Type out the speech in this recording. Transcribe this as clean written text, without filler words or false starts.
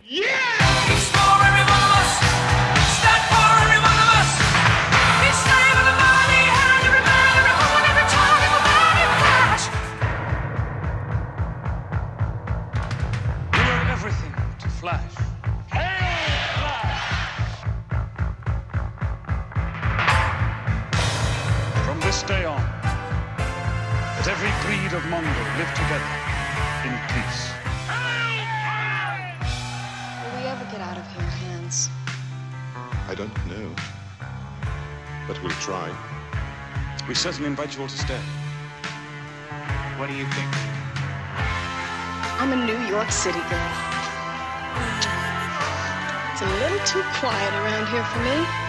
It's for every one of us. Stand for every one of us. It's slave of the money, hand every man, every woman, every child, every man, every flash. We are everything to Flash. From this day on, let every breed of Mongol live together in peace. Will we ever get out of here, Hans? I don't know. But we'll try. We certainly invite you all to stay. What do you think? I'm a New York City girl. It's a little too quiet around here for me.